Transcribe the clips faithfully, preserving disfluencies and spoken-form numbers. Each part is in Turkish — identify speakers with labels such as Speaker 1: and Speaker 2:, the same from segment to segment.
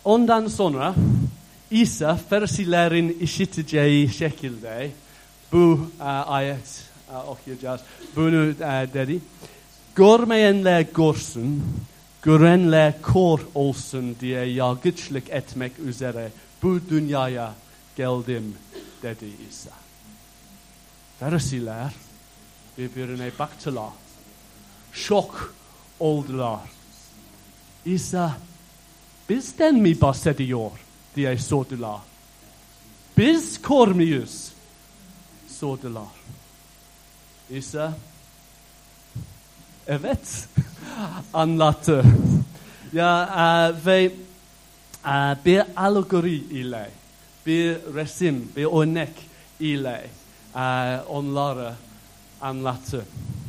Speaker 1: Ondan sonra İsa Ferisilerin işiteceği şekilde bu uh, ayet uh, okuyacağız. Bunu uh, dedi. Görmeyenler görsün, görenler kör olsun diye yargıçlık etmek üzere bu dünyaya geldim dedi İsa. Ferisiler birbirine baktılar. Şok oldular. İsa bizden mi bahsediyor diye sordular. Biz kör müyüz? Sordular. İsa evet anlattı. Ya uh, ve uh, bir alegori ile, bir resim, bir örnek ile uh, onlara anlattı.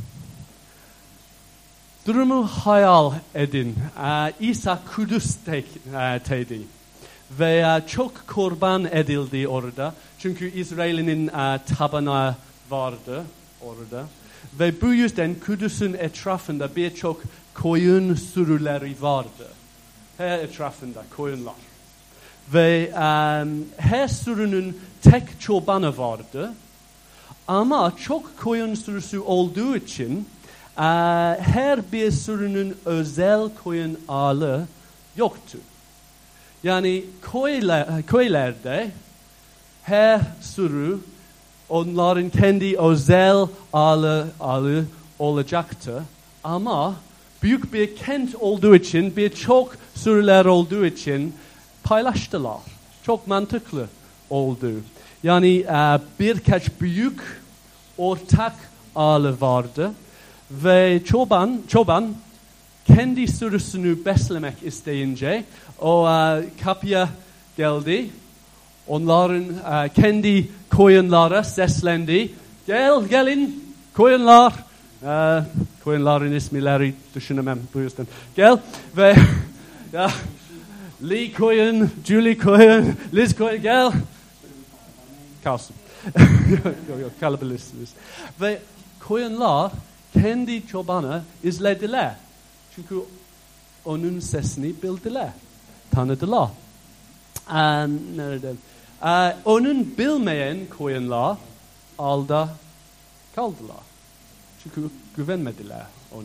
Speaker 1: Durumu hayal edin. Uh, İsa Kudüs'teydi. Ve uh, çok kurban edildi orada. Çünkü İsrail'in uh, tapınağı vardı orada. Ve bu yüzden Kudüs'ün etrafında birçok koyun sürüleri vardı. Her etrafında koyunlar. Ve um, her sürünün tek çobanı vardı. Ama çok koyun sürüsü olduğu için uh, her bir sürünün özel koyun ağlı yoktu. Yani köyler, köylerde her sürü onların kendi özel ağlı, ağlı olacaktı. Ama büyük bir kent olduğu için, birçok sürüler olduğu için paylaştılar. Çok mantıklı oldu. Yani uh, birkaç büyük ortak ağlı vardı. Ve çoban, çoban kendi sürüsünü beslemek isteyince o uh, kapıya geldi. Onların uh, kendi koyunlara seslendi. Gel, gelin koyunlar. Uh, koyunların isimleri düşünemem bu yüzden. Gel ve ya, Lee koyun, Julie koyun, Liz koyun gel. Kalsın. yok yok kalabilirsiniz. Ve koyunlar kendi çobanı izlediler. Çünkü onun sesini bildiler, tanıdılar. Um, nerede? Uh, onun bilmeyen koyunlar alda kaldılar. Çünkü güvenmediler onu.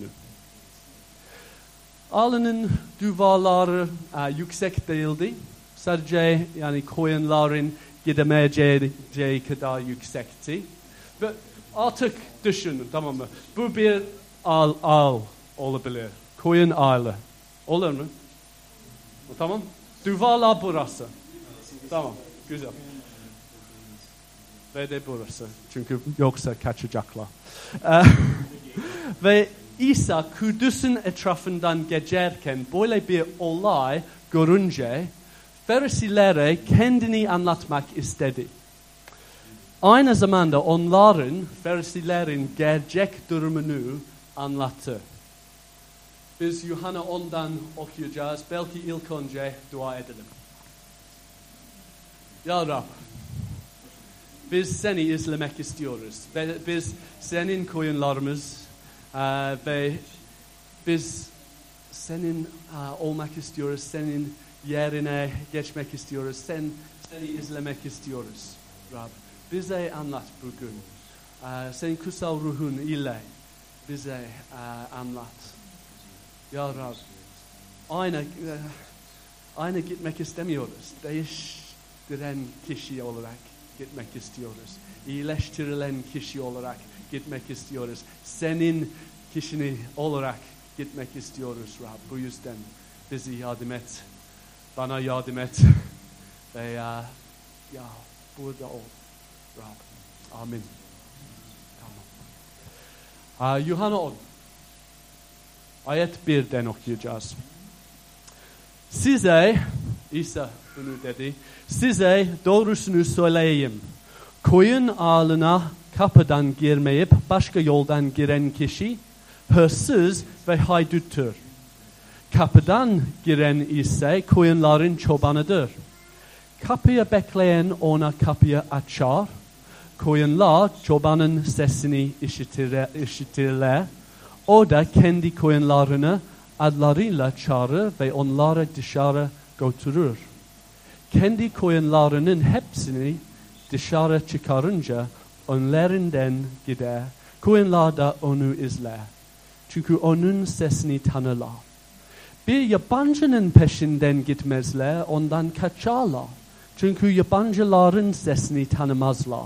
Speaker 1: Ağlanın duvarları uh, yüksek değildi. Sadece yani koyunların gidemeyeceği kadar yüksekti. Ve artık düşünün, tamam mı? Bu bir ağ, ağ olabilir. Koyun ağlı. Olur mu? Tamam. Duvarlar burası. Tamam. Güzel. Ve de burası. Çünkü yoksa kaçacaklar. Ve İsa Kudüs'ün etrafından geçerken böyle bir olay görünce Farisilere kendini anlatmak istedi. Aynı zamanda onların, Farisilerin gerçek durumunu anlattı. Biz Yuhanna ondan okuyacağız. Belki ilk önce dua edelim. Ya Rab, biz seni izlemek istiyoruz. Biz senin koyunlarımız uh, ve biz senin uh, olmak istiyoruz. Senin yerine geçmek istiyoruz. Sen seni izlemek istiyoruz Rab. Bize anlat bugün. Uh, sen kutsal ruhun ile bize uh, anlat. Ya Rab, aynı, uh, aynı gitmek istemiyoruz. Değiştiren kişi olarak gitmek istiyoruz. İyileştirilen kişi olarak gitmek istiyoruz. Senin kişini olarak gitmek istiyoruz Rab. Bu yüzden bizi yardım et. Bana yardım et. Ve ya, ya burada ol Rab. Amin. Tamam. Uh, Yuhanna on. Ayet birden okuyacağız. Size, İsa bunu dedi, size doğrusunu söyleyeyim. Koyun ağına kapıdan girmeyip başka yoldan giren kişi hırsız ve hayduttur. Kapıdan giren ise koyunların çobanıdır. Kapıya bekleyen ona kapıyı açar. Koyunlar çobanın sesini işitir, işitirler. O da kendi koyunlarını adlarıyla çağırır ve onları dışarı götürür. Kendi koyunlarının hepsini dışarı çıkarınca önlerinden gider. Koyunlar da onu izler. Çünkü onun sesini tanırlar. Bir yabancının peşinden gitmezler, ondan kaçarlar. Çünkü yabancıların sesini tanımazlar.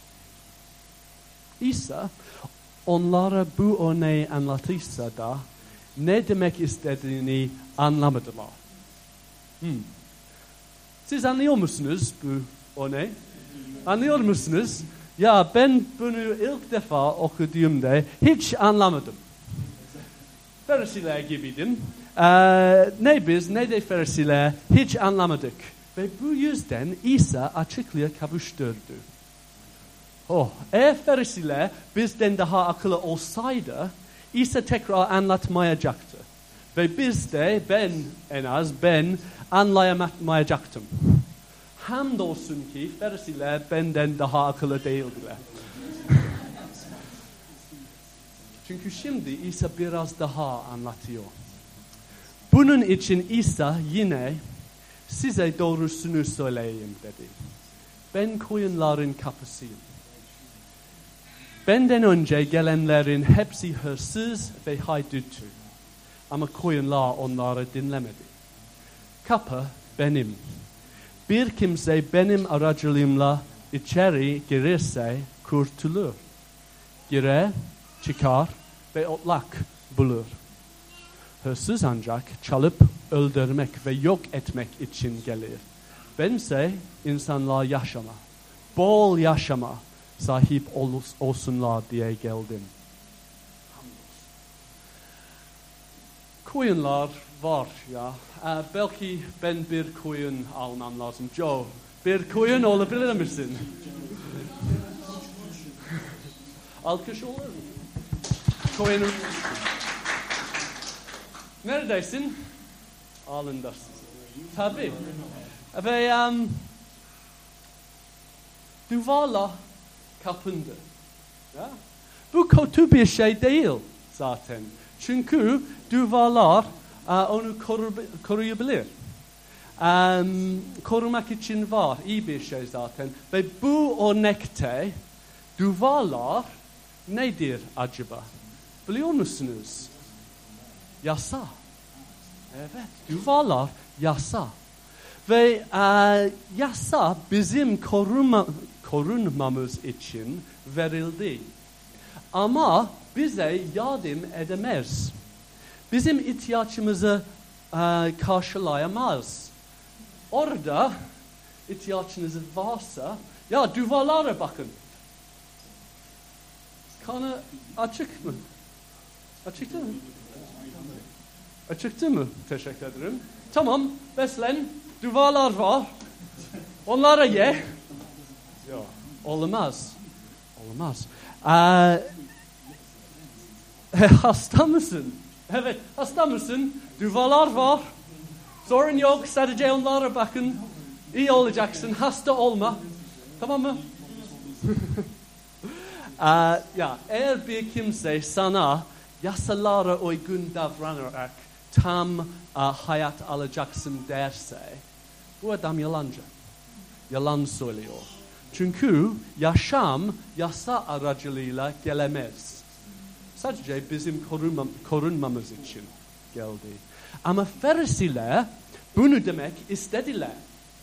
Speaker 1: İsa onlara bu örneği anlatırsa da ne demek istediğini anlamadılar. Hmm. Siz anlıyor musunuz bu örneği? Anlıyor musunuz? Ya ben bunu ilk defa okuduğumda hiç anlamadım. Ferisiler gibiydim. Ee, ne biz ne de Ferisiler hiç anlamadık. Ve bu yüzden İsa açıklığa kavuşturdu. Oh, eğer Ferisiler bizden daha akıllı olsaydı İsa tekrar anlatmayacaktı. Ve biz de ben en az ben anlayamayacaktım. Hamdolsun ki Ferisiler benden daha akıllı değildiler. Çünkü şimdi İsa biraz daha anlatıyor. Bunun için İsa yine size doğrusunu söyleyeyim dedi. Ben koyunların kapısıyım. Benden önce gelenlerin hepsi hırsız ve hayduttu. Ama koyunlar onları dinlemedi. Kapı benim. Bir kimse benim aracılığımla içeri girirse kurtulur. Girer, çıkar ve otlak bulur. Hırsız ancak çalıp öldürmek ve yok etmek için gelir. Bense insanlar yaşama, bol yaşama sahip olsunlar diye geldim. Koyunlar var ya. Ee, belki ben bir koyun almam lazım. Joe, bir koyun olabilir misin? Alkış olur mu? Koyunum. Neredesin? Alındasın. Tabii. Ve um, duvarla kapındı. Ya? Bu kötü bir şey değil zaten. Çünkü duvarlar uh, onu koru, koruyabilir. Um, korumak için var. İyi bir şey zaten. Ve bu örnekte duvarlar nedir acaba? Biliyor musunuz? Yasa. Evet, duvarlar yasa. Ve uh, yasa bizim korunma, korunmamız için verildi. Ama bize yardım edemez. Bizim ihtiyacımızı uh, karşılayamaz. Orada ihtiyacınız varsa, ya duvarlara bakın. Kanı açık mı? Açıktı mı? Açıktı mı? Teşekkür ederim. Tamam, beslen. Duvarlar var. Onlara ye. Yok, olmaz. Olmaz. Ee, hasta mısın? Evet, hasta mısın? Duvarlar var. Sorun yok, sadece onlara bakın. İyi olacaksın, hasta olma. Tamam mı? ee, ya, eğer bir kimse sana yasalara uygun davranarak tam uh, hayat alacaksın derse, bu adam yalancı. Yalan söylüyor. Çünkü yaşam yasa aracılığıyla gelemez. Sadece bizim korunma, korunmamız için geldi. Ama Ferisiler bunu demek istediler.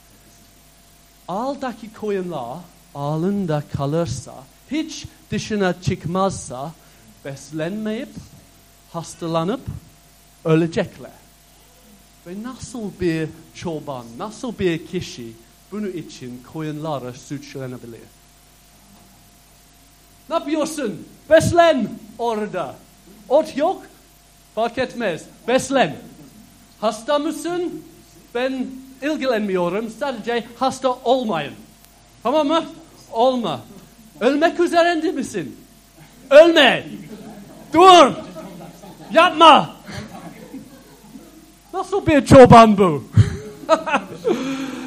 Speaker 1: Aldaki koyunlar ağında kalırsa, hiç dışına çıkmazsa, beslenmeyip, hastalanıp, ölecekler. Ve nasıl bir çoban, nasıl bir kişi bunun için koyunlara suçlanabilir? Ne yapıyorsun? Beslen orada. Ot yok, fark etmez. Beslen. Hasta mısın? Ben ilgilenmiyorum. Sadece hasta olmayın. Tamam mı? Olma. Ölmek üzerinde misin? Ölme. Dur. Yapma. Nasıl bir çoban bu?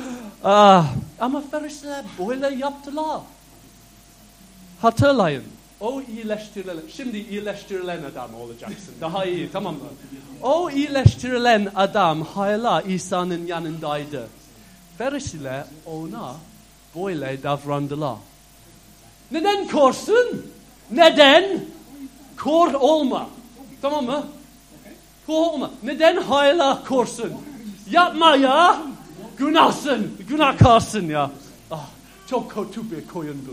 Speaker 1: ah, ama Ferisiler böyle yaptılar. Hatırlayın. O iyileştirilen, şimdi iyileştirilen adam olacaksın. Daha iyi, tamam mı? O iyileştirilen adam hala İsa'nın yanındaydı. Ferisiler ona böyle davrandılar. Neden korsun? Neden? Kor olma. Tamam mı? Kor olma. Neden hala korsun? Yapma ya. Günahsın. Günahkarsın ya. Ah, çok kötü bir koyundur.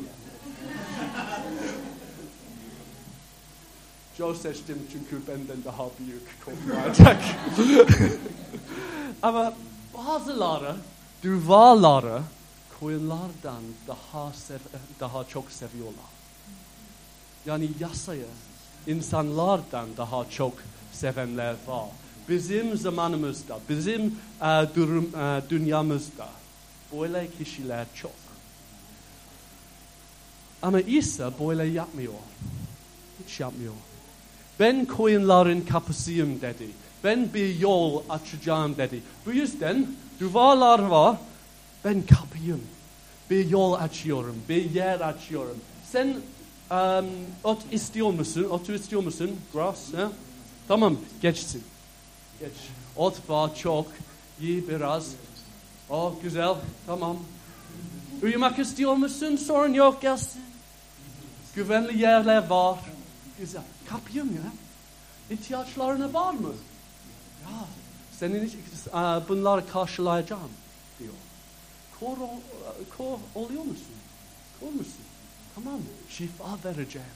Speaker 1: Joe seçtim çünkü benden daha büyük korkmayacak. Ama bazıları duvarları koyunlardan daha sev daha çok seviyorlar. Yani yasayı insanlardan daha çok sevenler var. Bizim zamanımızda, bizim uh, durum, uh, dünyamızda böyle kişiler çok. Ama İsa böyle yapmıyor. Hiç yapmıyor. Ben koyunların kapısıyım dedi. Ben bir yol açacağım dedi. Bu yüzden duvarlar var. Ben kapıyım. Bir yol açıyorum. Bir yer açıyorum. Sen um, ot istiyor musun? Otu istiyor musun? Grass. Ha? Tamam. Geçsin. Geç. Ot var çok. Ye biraz. Oh güzel. Tamam. Uyumak istiyor musun? Sorun yok. Gelsin. Güvenli yerler var. Güzel. Kapıyım ya. İhtiyaçlarına var mı? Ya. Senin uh, bunları karşılayacağım diyor. Kor, kor oluyor musun? Kor musun? Tamam. Şifa vereceğim.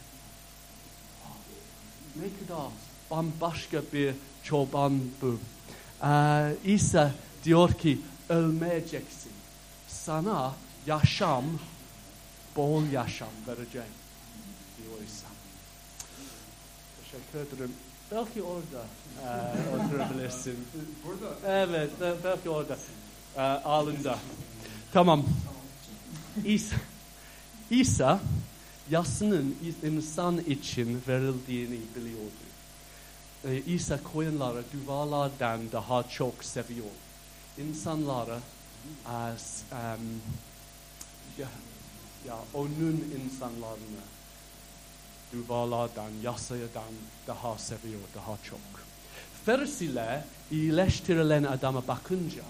Speaker 1: Ne kadar bambaşka bir çoban bu. Ee, İsa diyor ki ölmeyeceksin. Sana yaşam, bol yaşam vereceğim diyor İsa. Teşekkür ederim. Belki orada e, oturabilirsin. Burada? Evet, belki orada. E, alında. Tamam. İsa, İsa yasının insan için verildiğini biliyordu. Ee, İsa koyunları duvarlardan daha çok seviyor. İnsanları as, um, ya, ya onun insanlarını duvarlardan, yasadan daha seviyor, daha çok. Ferisiler iyileştirilen adama bakınca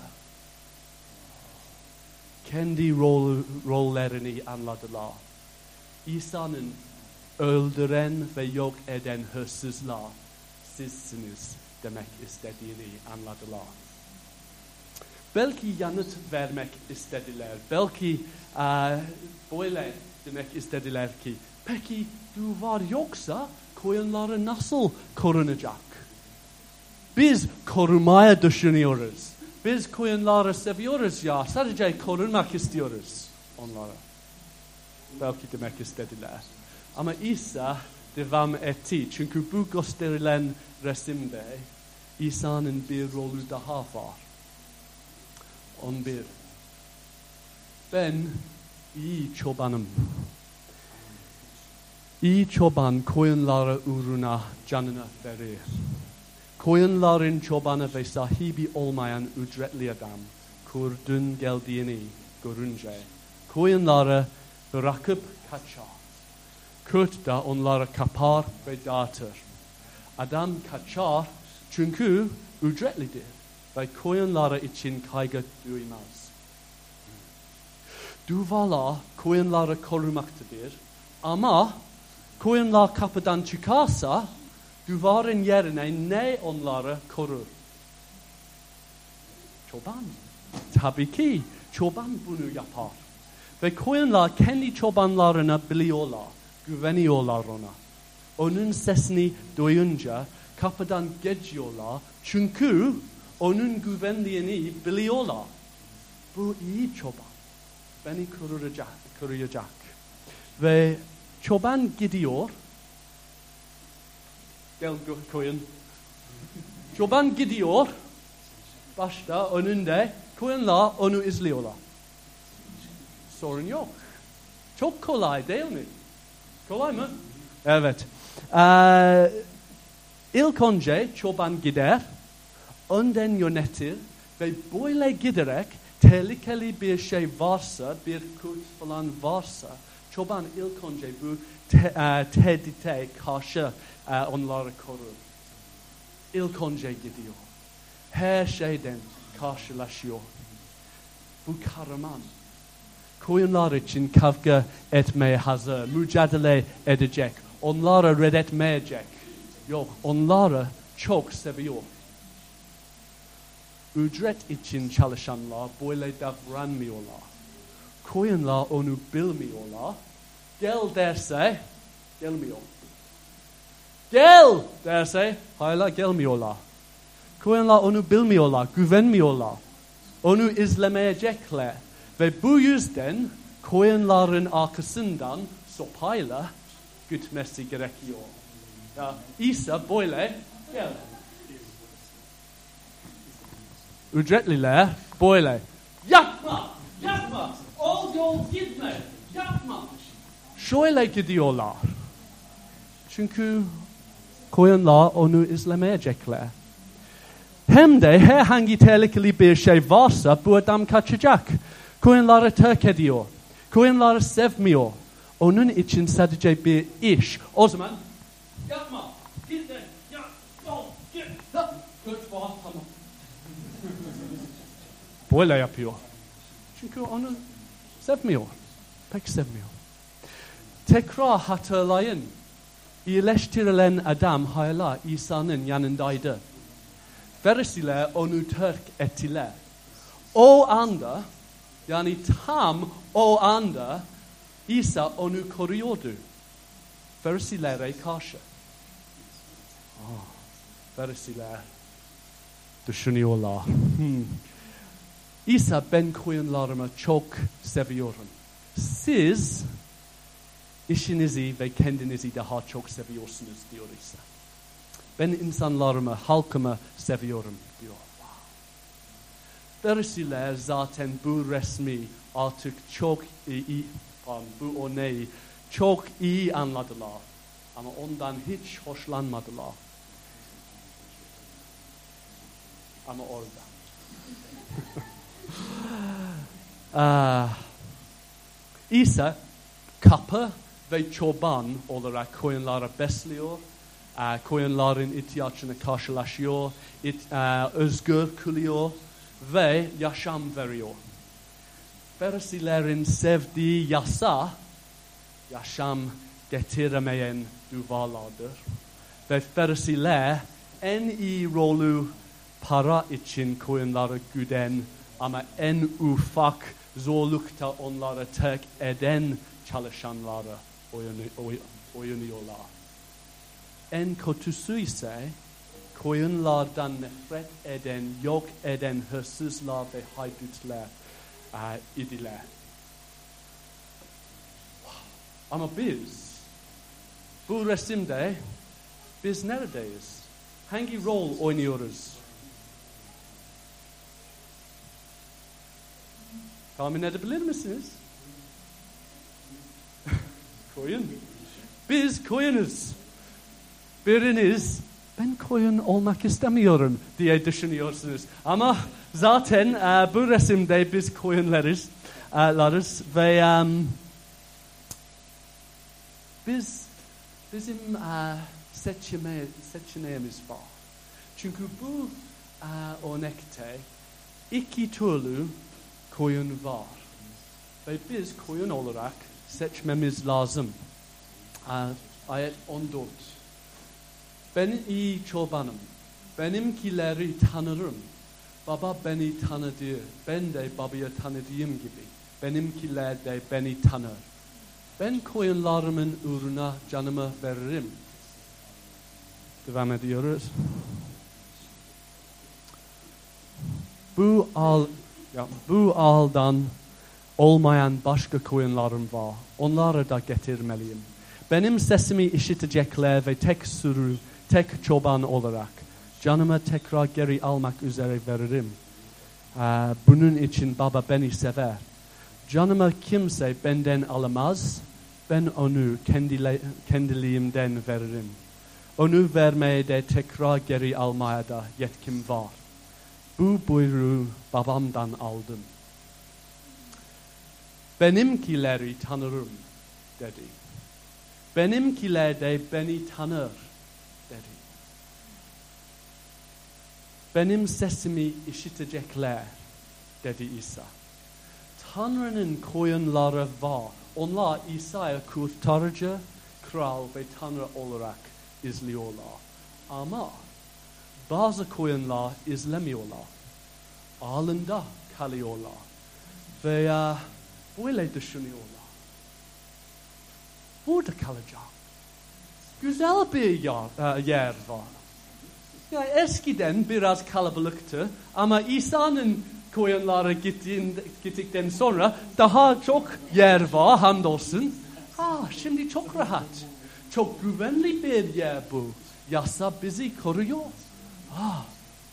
Speaker 1: kendi rol, rollerini anladılar. İsa'nın öldüren ve yok eden hırsızlar sizsiniz demek istediğini anladılar. Belki yanıt vermek istediler. Belki uh, böyle demek istediler ki peki duvar yoksa koyunları nasıl korunacak? Biz korumaya düşünüyoruz. Biz koyunları seviyoruz ya. Sadece korunmak istiyoruz onları. Belki demek istediler. Ama İsa devam etti. Çünkü bu gösterilen resimde İsa'nın bir rolü daha var. on bir. Ben iyi çobanım. İyi çoban koyunları uğruna canını verir. Koyunların çobanı ve sahibi olmayan ücretli adam kurdun geldiğini görünce koyunları bırakıp kaçar. Kurt da onları kapar ve dağıtır. Adam kaçar çünkü ücretlidir ve koyunları için kaygı duymaz. Duvarlar koyunları korumaktadır ama koyunlar kapıdan çıkarsa duvarın yerine ne onları korur? Çoban. Tabii ki çoban bunu yapar. Ve koyunlar kendi çobanlarını biliyorlar. Güveniyorlar ona. Onun sesini duyunca kapıdan geçiyorlar. Çünkü onun güvenliğini biliyorlar. Bu iyi çoban. Beni koruyacak. koruyacak. Ve çoban gidiyor. Gel koyun. Çoban gidiyor. Başta önünde koyunlar onu izliyorlar. Sorun yok. Çok kolay değil mi? Kolay mı? Evet. Ee, ilk önce çoban gider, önden yönetir ve böyle giderek tehlikeli bir şey varsa, bir kurt falan varsa Çoban ilk önce bu te, uh, tehdite karşı uh, onları korur. İlk önce gidiyor. Her şeyden karşılaşıyor. Bu kahraman. Koyunlar için kavga etmeye hazır, mücadele edecek. Onları reddetmeyecek. Yok, onları çok seviyor. Ücret için çalışanlar böyle davranmıyorlar. Koyunlar onu bilmiyorlar. Gel derse gelmiyor. Gel derse hala gelmiyorlar. Koyunlar onu bilmiyorlar, güvenmiyorlar. Onu izlemeyecekler. Ve bu yüzden koyunların arkasından sopayla gitmesi gerekiyor. Ya, İsa böyle gel. Ücretliler böyle yapma, yapma, o yol gitme, yapma. Şöyle gidiyorlar. Çünkü koyunlar onu izlemeyecekler. Hem de herhangi tehlikeli bir şey varsa bu adam kaçacak. Koyunları terk ediyor. Koyunları sevmiyor. Onun için sadece bir iş. O zaman yapma, gitme, yap, ol, git, yap. Göç var, tamam. Böyle yapıyor. Çünkü onu sevmiyor. Pek sevmiyor. Tekrar hatırlayın. İyileştirilen adam hala İsa'nın yanındaydı. Ferisiler onu terk ettiler. O anda, yani tam o anda İsa onu koruyordu. Farisilere karşı. Oh, Farisiler düşünüyorlar. Hmm. İsa, ben koyunlarımı çok seviyorum. Siz işinizi ve kendinizi daha çok seviyorsunuz diyor İsa. Ben insanlarımı, halkımı seviyorum diyor. Farisiler zaten bu resmi artık çok iyi, pardon, bu örneği çok iyi anladılar. Ama ondan hiç hoşlanmadılar. Ama orada. ah, İsa kapı ve çoban olarak koyunları besliyor. Uh, koyunların ihtiyaçını karşılaşıyor, it, uh, özgür kılıyor ve yaşam veriyor. Farisilerin sevdiği yasa, yaşam getiremeyen duvarlardır. Ve Farisiler en iyi rolü para için koyunları güden ama en ufak zorlukta onları terk eden çalışanları oynuyorlar. En kötüsü ise koyunlardan nefret eden, yok eden hırsızlar ve haydutlar uh, idiler. Ama biz, bu resimde biz neredeyiz? Hangi rol oynuyoruz? Tahmin edebilir misiniz? Koyun. Biz koyunuz. Biriniz ben koyun olmak istemiyorum diye düşünüyorsunuz. Ama zaten uh, bu resimde biz koyunlarız uh, larız ve um, biz bizim uh, seçime, seçeneğimiz var. Çünkü bu uh, örnekte iki türlü koyun var. Ve biz koyun olarak seçmemiz lazım. Uh, ayet on dört. Ben iyi çobanım. Benimkileri tanırım. Baba beni tanıdı. Ben de babayı tanıdığım gibi. Benimkiler de beni tanır. Ben koyunlarımın uğruna canımı veririm. Devam ediyoruz. Bu al, ya, bu aldan olmayan başka koyunlarım var. Onları da getirmeliyim. Benim sesimi işitecekler ve tek sürü, tek çoban olarak canımı tekrar geri almak üzere veririm. Ee, bunun için baba beni sever. Canımı kimse benden alamaz. Ben onu kendile, kendiliğimden veririm. Onu vermeye de tekrar geri almaya da yetkim var. Bu buyruğu babamdan aldım. Benimkileri tanırım. dedi. Benimkiler de beni tanır dedi. Benim sesimi işitecekler dedi İsa. Tanrı'nın koyunları var. Onlar İsa'yı kurtarıcı, kral ve Tanrı olarak izliyorlar. Ama bazı koyunlar izlemiyorlar. Ağında kalıyorlar. Veya böyle düşünüyorlar. Burada kalacağım. Güzel bir yer, yer var. Yani eskiden biraz kalabalıktı ama İsa'nın koyunları gittikten sonra daha çok yer var hamdolsun. Ah, şimdi çok rahat. Çok güvenli bir yer bu. Yasa bizi koruyor. Ah.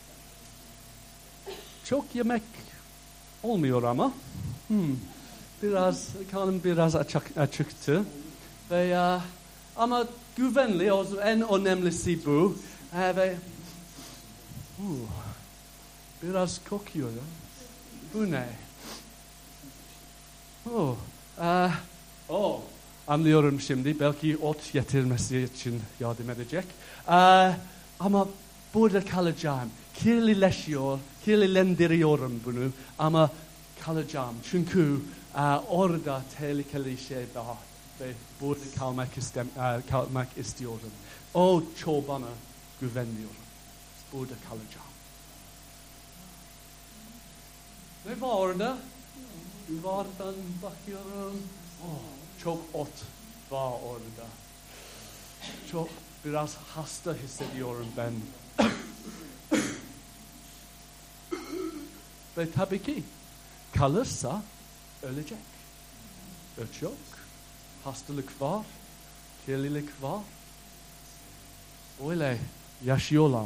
Speaker 1: Çok yemek olmuyor ama. Hmm. Biraz karnım biraz açık, açıktı. Veya ama güvenli, o en önemlisi bu. Ve uh, biraz kokuyor. Bu ne? Oh, uh, oh, anlıyorum şimdi. Belki ot getirmesi için yardım edecek. Uh, ama burada kalacağım. Kirlileşiyor, kirlilendiriyorum bunu. Ama kalacağım. Çünkü uh, orada tehlikeli şey var. Ve burada kalmak, istem, uh, kalmak istiyorum. O çobana güvenmiyorum. Burada kalacağım. Ne var orada? Duvardan bakıyorum. Oh, çok ot var orada. Çok biraz hasta hissediyorum ben. Ve tabii ki kalırsa ölecek. Öç yok. Hastalık var. Kirlilik var. Öyle yaşıyorlar.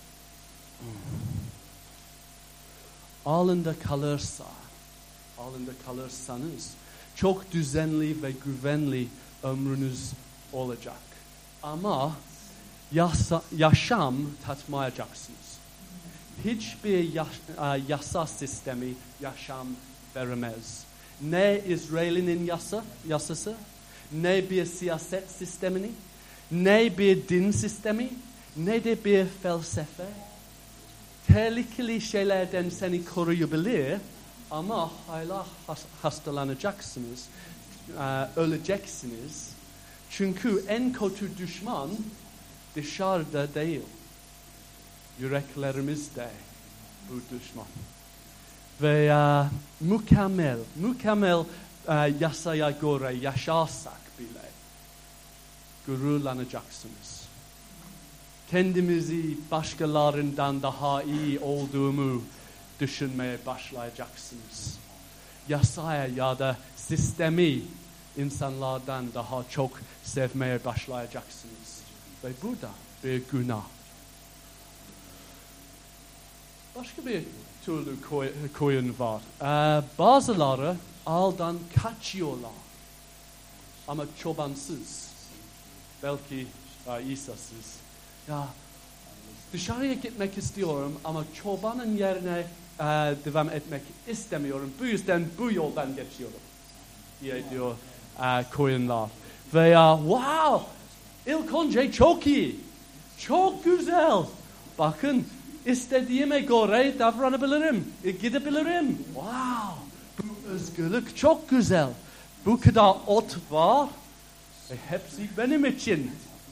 Speaker 1: Ağında kalırsa, ağında kalırsanız çok düzenli ve güvenli ömrünüz olacak. Ama yasa, yaşam tatmayacaksınız. Hiçbir yaş, yasa sistemi yaşam vermez. Ne İsrail'in yasa, yasası, ne bir siyaset sistemini, ne bir din sistemi, ne de bir felsefe. Tehlikeli şeylerden seni koruyabilir ama hala hastalanacaksınız, öleceksiniz. Çünkü en kötü düşman dışarıda değil, yüreklerimizde bu düşman. Ve uh, mükemmel, mükemmel uh, yasaya göre yaşarsak bile gururlanacaksınız. Kendimizi başkalarından daha iyi olduğumu düşünmeye başlayacaksınız. Yasaya ya da sistemi insanlardan daha çok sevmeye başlayacaksınız. Ve bu da bir günah. Başka bir türlü koy, koyun var. Ee, bazıları ağdan kaçıyorlar. Ama çobansız. Belki uh, İsa'sız. Ya dışarıya gitmek istiyorum ama çobanın yerine uh, devam etmek istemiyorum. Bu yüzden bu yoldan geçiyorum diye diyor uh, koyunlar. Veya wow, ilk önce çok iyi, çok güzel. Bakın istediğime göre davranabilirim, gidebilirim. Wow, bu özgürlük çok güzel. Bu kadar ot var ve hepsi benim için.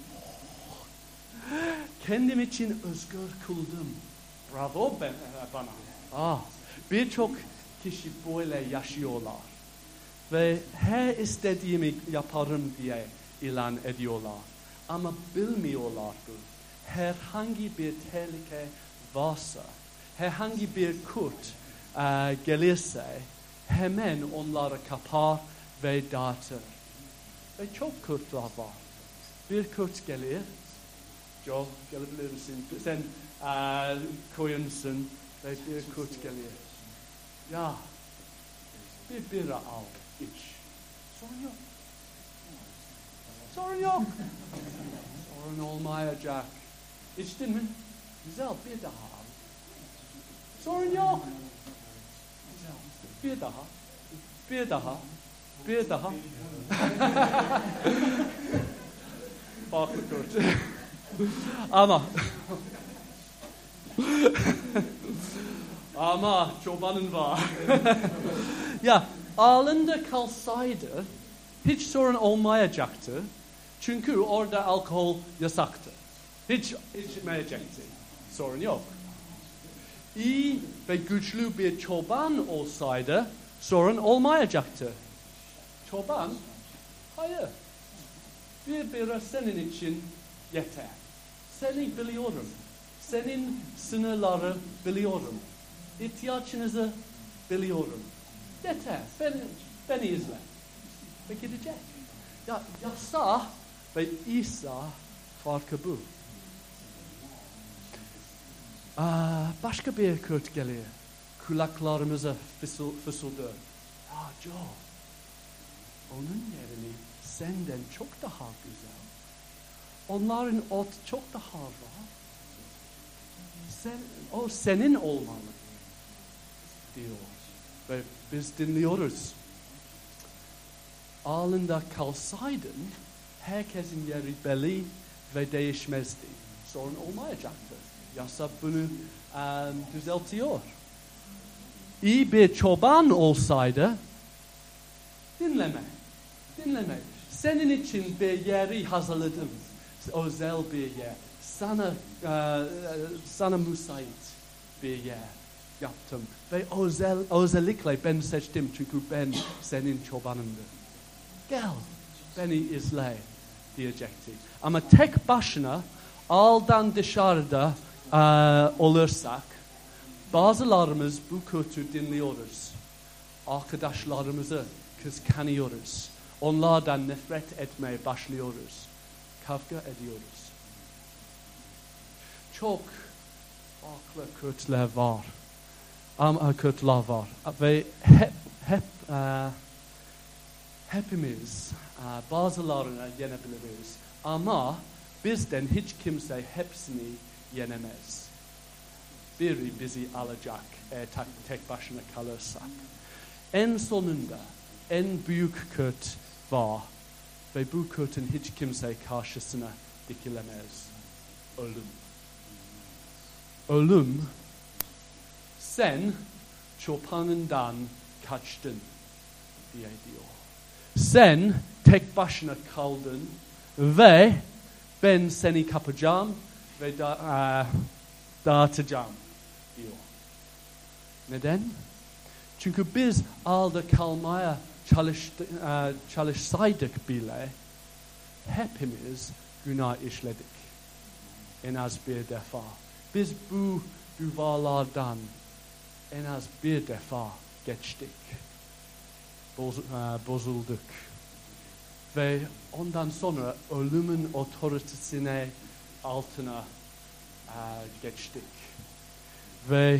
Speaker 1: Kendim için özgür kıldım. Bravo ben, bana. Ah, birçok kişi böyle yaşıyorlar. Ve her istediğimi yaparım diye ilan ediyorlar. Ama bilmiyorlar bu. Herhangi bir tehlike varsa, herhangi bir kurt uh, gelirse hemen onları kapar ve dağıtır. Ve çok kurtlar var. Bir kurt gelir. Joe, gelebilir misin? Sen uh, koyunsun ve bir kurt gelir. Ya, bir bira al, iç. Sorun yok. Sorun yok. Sorun olmayacak. İçtin mi? Güzel, bir daha al. Sorun yok. Bir daha, bir daha. Bir daha. Farklı Kurt. Ama ama çobanın var. Ya ağlında kalsaydı hiç sorun olmayacaktı. Çünkü orada alkol yasaktı. Hiç içmeyecekti. Sorun yok. İyi ve güçlü bir çoban olsaydı sorun olmayacaktı. Çoban, hayır. Bir bira senin için yeter. Seni biliyorum. Senin sınırları biliyorum. İhtiyacınızı biliyorum. Yeter. Beni, beni izle. Ve gidecek. Ya, yasa ve İsa farkı bu. Aa, başka bir Kurt geliyor. Kulaklarımıza fısıl, fısıldı. Ah Joe, onun yerini senden çok daha güzel. Onların ot çok daha var. Sen, o senin olmalı diyor. Ve biz dinliyoruz. Ağlında kalsaydın herkesin yeri belli ve değişmezdi. Sorun olmayacaktı. Yasa bunu um, düzeltiyor. İyi bir çoban olsaydı dinleme. Dinleme. Senin için bir yeri hazırladım. Özel bir yer. Sana uh, sana müsait bir yer yaptım. Ve özel, özellikle ben seçtim çünkü ben senin çobanımdır. Gel, beni izle diyecekti. Ama tek başına aldan dışarıda uh, olursak bazılarımız bu kötü dinliyoruz. Arkadaşlarımızı kıskanıyoruz. Onlardan nefret etmeye başlıyoruz. Kavga ediyoruz. Çok farklı kötüler var. Ama kötüler var. Ve hep, hep uh, hepimiz uh, bazılarını yenebiliriz. Ama bizden hiç kimse hepsini yenemez. Biri bizi alacak eğer tek başına kalırsak. En sonunda en büyük kötü var. Ve bu kötünün hiç kimse karşısına dikilemez. Ölüm. Ölüm, sen çobanından kaçtın diye diyor. Sen tek başına kaldın ve ben seni kapacağım ve da, uh, dağıtacağım diyor. Neden? Çünkü biz alda kalmaya çalıştı, uh, çalışsaydık bile hepimiz günah işledik. En az bir defa. Biz bu duvarlardan en az bir defa geçtik. Boz, uh, bozulduk. Ve ondan sonra ölümün otoritesine altına uh, geçtik. Ve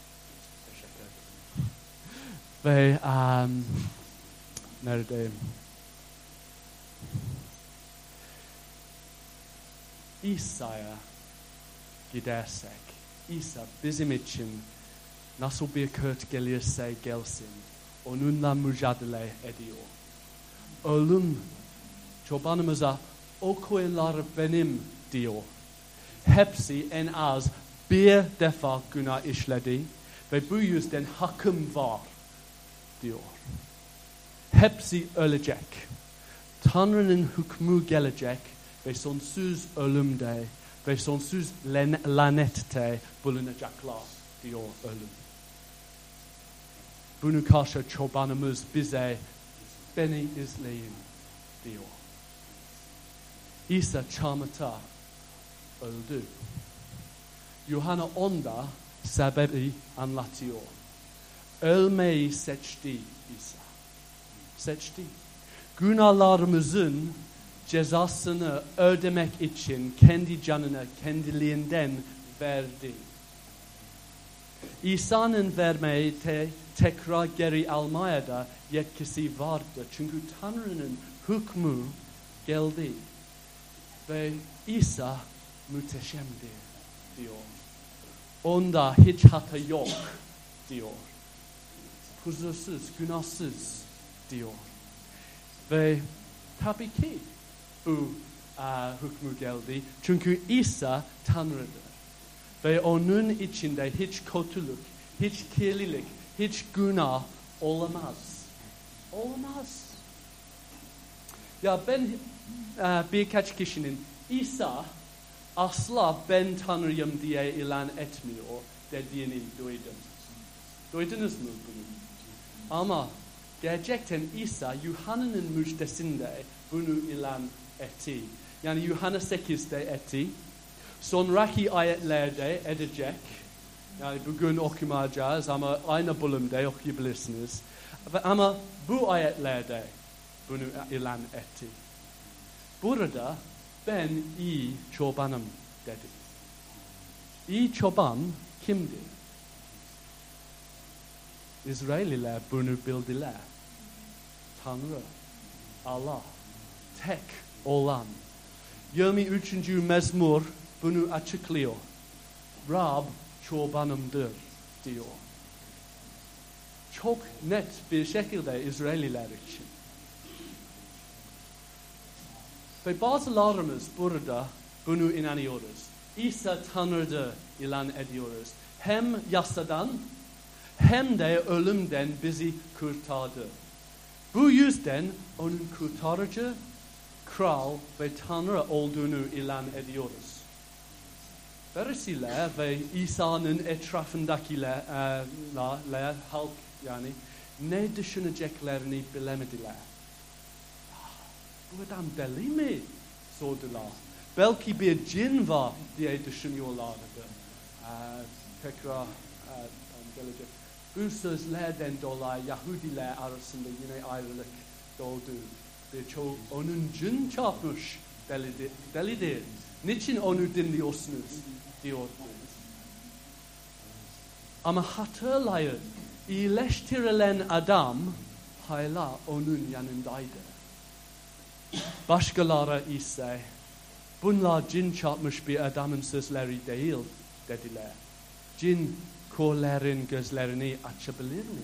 Speaker 1: ve um, neredeyim? İsa'ya gidersek, İsa bizim için nasıl bir kötü gelirse gelsin, onunla mücadele ediyor. Ölüm çobanımıza o koyunlar benim diyor. Hepsi en az bir defa günah işledi ve bu yüzden hakkım var diyor. Hepsi ölecek. Tanrı'nın hükmü gelecek ve sonsuz ölümde ve sonsuz lanette bulunacaklar diyor ölüm. Bunu karşı çobanımız bize beni izleyin diyor. İsa çarmıhta öldü. Yuhanna onda sebebi anlatıyor. Ölmeyi seçti İsa. Seçti. Günahlarımızın cezasını ödemek için kendi canını kendiliğinden verdi. İsa'nın vermeyi te, tekrar geri almaya da yetkisi vardı. Çünkü Tanrı'nın hükmü geldi. Ve İsa muhteşemdi diyor. Onda hiç hata yok diyor. Kusursuz, günahsız diyor. Ve tabii ki bu uh, hükmü geldi. Çünkü İsa Tanrı'dır. Ve onun içinde hiç kötülük, hiç kirlilik, hiç günah olamaz. Olamaz. Ya ben uh, birkaç kişinin İsa asla ben Tanrıyım diye ilan etmiyor dediğini duydum. Duydunuz mu bunu? Ama gerçekten İsa Yuhanna'nın müjdesinde bunu ilan etti. Yani Yuhanna sekizde etti. Sonraki ayetlerde edecek. Yani bugün okumayacağız ama aynı bölümde okuyabilirsiniz. Ama bu ayetlerde bunu ilan etti. Burada ben iyi çobanım dedi. İyi çoban kimdi? İsrailliler bunu bildiler. Tanrı, Allah, tek olan. yirmi üçüncü mezmur bunu açıklıyor. Rab çobanımdır diyor. Çok net bir şekilde İsrailliler için. Ve bazılarımız burada bunu inanıyoruz. İsa Tanrı'dır ilan ediyoruz. Hem yasadan hem de ölümden bizi kurtardı. Bu yüzden onun kurtarıcı, kral ve Tanrı olduğunu ilan ediyoruz. Ferisiler ve İsa'nın etrafındakiler, e, halk yani ne düşüneceklerini bilemediler. Bu adam deli mi? Sordular. Belki bir cin var diye düşünüyorlardı. Ee, tekrar e, gelecek. Bu sözlerden dolayı Yahudiler arasında yine ayrılık doğdu. Birçok onun cin çarpmış delidir. delidir. Niçin onu dinliyorsunuz? Diyordu. Ama hatırlayın, iyileştirilen adam hala onun yanındaydı. Başkaları ise bunlar cin çarpmış bir adamın sözleri değil dediler. Cin körlerin gözlerini açabilir mi?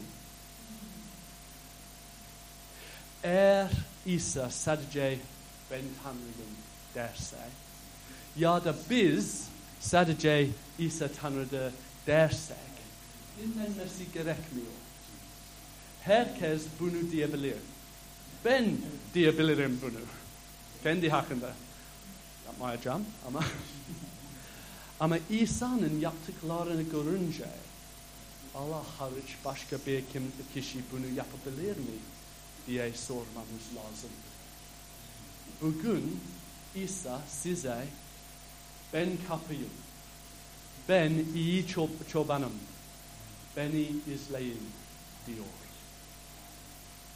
Speaker 1: Eğer İsa sadece ben Tanrıyım derse ya da biz sadece İsa Tanrı'dır dersek dinlenmesi gerekmiyor. Herkes bunu diyebilir. Ben diyebilirim bunu. Kendi hakkında. Yapmayacağım ama ama İsa'nın yaptıklarını görünce Allah hariç başka bir kişi bunu yapabilir mi diye sormamız lazım. Bugün İsa size ben kapıyım, ben iyi çobanım, beni izleyin diyor.